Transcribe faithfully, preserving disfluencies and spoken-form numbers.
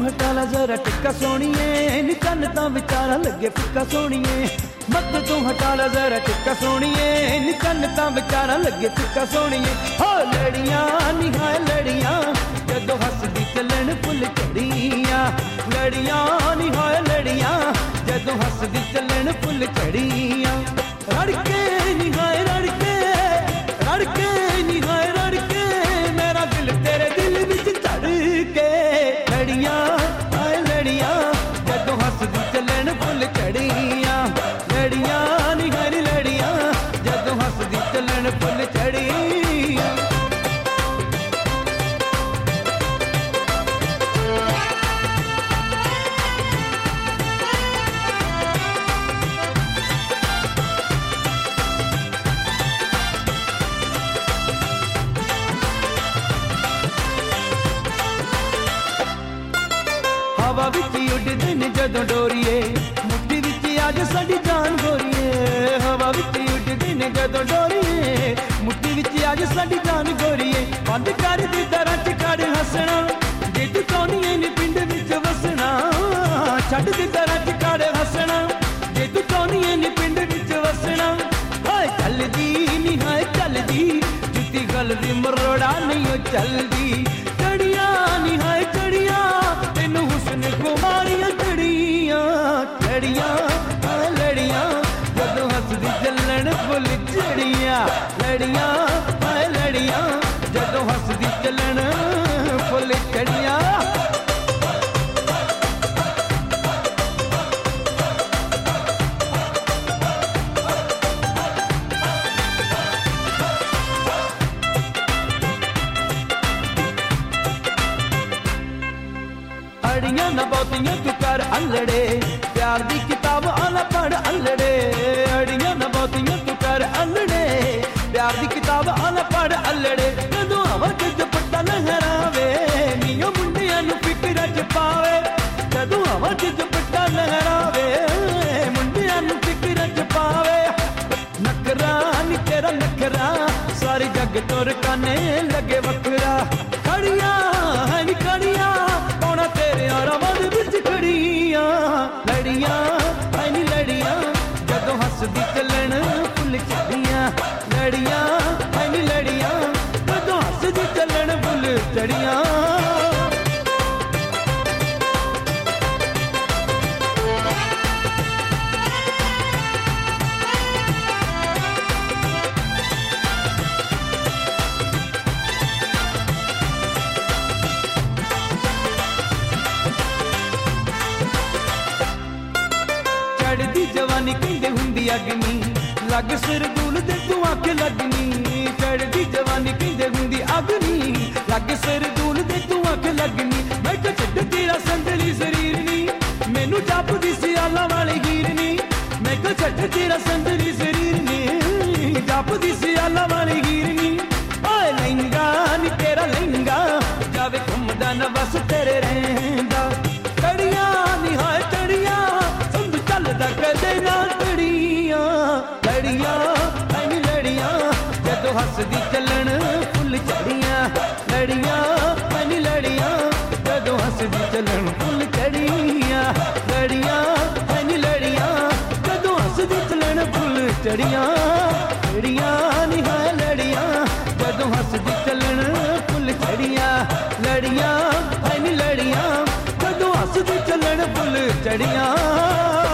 हटा ला जरा टिक्का सोनिए, नी चन्न तां विचारा लगे फिक्का सोनिए। मत तू हटा ला जरा टिक्का सोनिए, नी चन्न तां विचारा लगे फिक्का सोनिए। हो लड़ियां नी हाय लड़ियां जदों हसदी चलन फुल चढ़ियां। लड़ियां नी हाय लड़ियां जदों हसदी चलन फुल चढ़ियां। रड़के नी हाय रड़के रड़के नी हाय रड़के मेरा दिल तेरे दिल विच धड़के। लड़ियां हाय लड़ियां जदों हसदी चलन फुल चढ़ियां। लड़ियां नी हाय लड़ियां जदों हसदी चलन फुल चढ़ियां। हवा विच उड़दे ने जदों डोरीए, मुट्ठी विच अज साडी जान गोरीए। हवा विच उड़दे ने जदों डोरीए, मुट्ठी विच अज साडी जान गोरीए। बंद कर दे दरां च कड़ हसना जे तू चाहुंदी नी पिंड विच वसना। छड्ड दे दरां च कड़ हसना जे तू चाहुंदी नी पिंड विच वसना। हाय चलदी नी हाय चलदी जुत्ती गल दी मरोड़ा नहीं ओ चलदी। चढ़ियां नी हाय चढ़ियां तेनू हुस्न कुमारियां चढ़ियां। लड़ियां हाय लड़ियां जदों हसदी चलन फुल चढ़ियां। लड़ियां हाय लड़ियां जदों हसदी चलन फुल चढ़ियां। अड़ियां ना बहुतियां तू कर अल्लड़े, प्यार दी किताब आला पढ़ अल्लड़े। अड़ियां ना बहुतियां तू कर अल्लड़े, प्यार दी किताब आला पढ़ अल्लड़े। जदों हवा च दुपट्टा लहरावे नीओ मुंडियां नू फिकरां च पावे। जदों हवा च दुपट्टा लहरावे मुंडियां नू फिकरां च पावे। नखरा नी तेरा नखरा सारी जग तुर काने लगे वखरा। खड़ियां है नी खड़ियां पौना तेरे आरामां दे विच खड़ियां। लड़ियां है नी लड़ियां जदों हसदी चलन फुल चढ़ियां। लड़ियां है नी लड़ियां जदों हसदी चलन फुल चढ़ियां। चढ़दी जवानी कहंदे हुंदी अग्नी लग सिर दूल दे तू आख लगनी। चढ़दी जवानी कहंदे हुंदी अग्नि लग सिर दूल दे तू आख लगनी। मैं तो छड्ड तेरा संदली शरीर नी मैनू जापदी सियाला वाली हीर नी। मैं तो छड्ड तेरा संदली शरीर नी जापदी सियाला वाली हीर नी। ओए लहंगा नी तेरा लहंगा जावे घुमदा न बस तेरे रहंदा। चढ़ियां नी हाय चढ़ियां संग चलदा कदे ना चढ़ियां। लड़ियां है नी लड़ियां जदों हसदी चलन फुल चढ़ियां। लड़ियां है नी लड़ियां जदों हसदी चलन फुल चढ़ियां। लड़ियां है नी लड़ियां जदों हसदी चलन फुल चढ़ियां। लड़ियां नी हाय लड़ियां जदों हसदी चलन फुल चढ़ियां। लड़ियां है नी लड़ियां जदों हसदी चलन फुल चढ़ियां।